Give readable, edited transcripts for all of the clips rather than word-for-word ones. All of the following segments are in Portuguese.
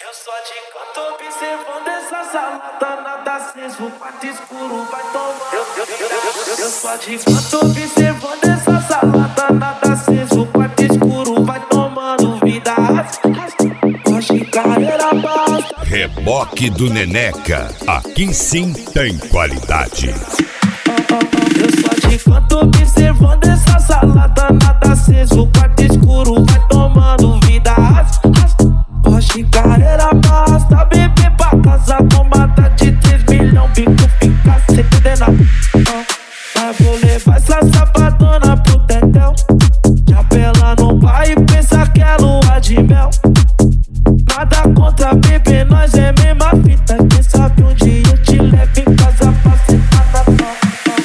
Eu só te canto observando essa salada, nada aceso, quarto escuro, vai tomar. Eu só te canto observando essa salada, nada aceso, quarto escuro, vai tomando vida. Hoje carreira basta. Reboque do Neneca, aqui sim tem qualidade. Eu só te canto observando essa salada, nada aceso, quarto escuro, vai tomando vida. Hoje carreira basta, bebê pra casa, tomada de 3 milhões, bico fica sem poder nada. Mas vou levar essa safadona pro tetel. Já pela no pai e pensa que é lua de mel. Nada contra bebê, nós é mesma fita. Quem sabe um dia eu te levo em casa pra sentar na tua.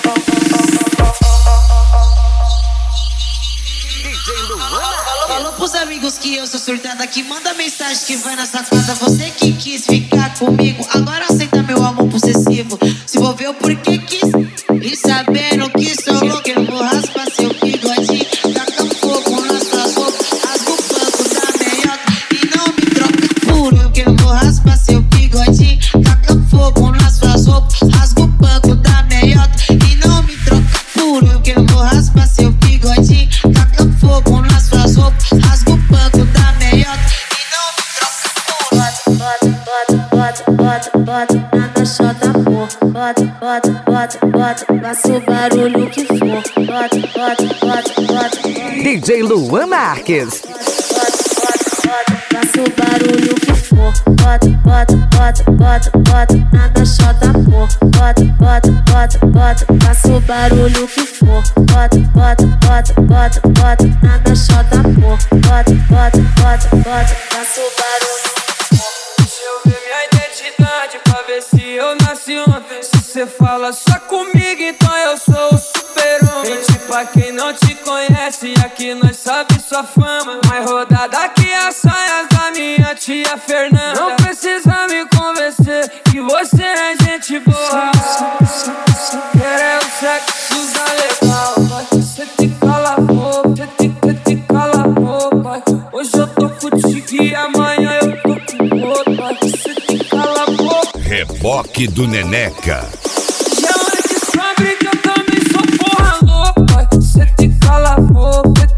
Falou pros amigos que eu sou surtada, que manda mensagem que vai na sacada. Você que quis ficar comigo, agora aceita meu amor possessivo. Se envolveu porque quis, e sabendo que sou louco, eu vou raspar seu bigodinho, taca fogo nas suas roupas, rasga o banco da meiota e não me troca puro. Que eu vou raspar seu bigodinho, taca fogo nas suas roupas, rasga o banco da meiota e não me troca puro. Que eu vou raspar seu bigodinho, taca fogo nas suas roupas, rasga o banco da meiota e não me troca puro. Bota na chota, pô. Bota, faça o barulho que for. Bota. DJ Luan Marques. Faça o barulho que for. Bota na chota, pô. Bota, faça o barulho que for. Bota na chota, pô. Bota, faça o barulho que for. Deixa eu ver minha identidade pra ver se eu nasci ontem. Se cê fala só comigo, então eu sou o super-homem. Gente, pra quem não te conhece, aqui nós sabe sua fama. Mais rodada que as saias da minha tia Fernanda. Não precisa me convencer que você é gente boa. Quer é o sexo da legal. Cê te cala a boca, cê te cala a boca. Hoje eu tô contigo e amanhã eu tô com outro. Cê te cala a boca. Reboque do Neneca. Já antes sabe que eu também sou porra louca. Cê te cala a boca.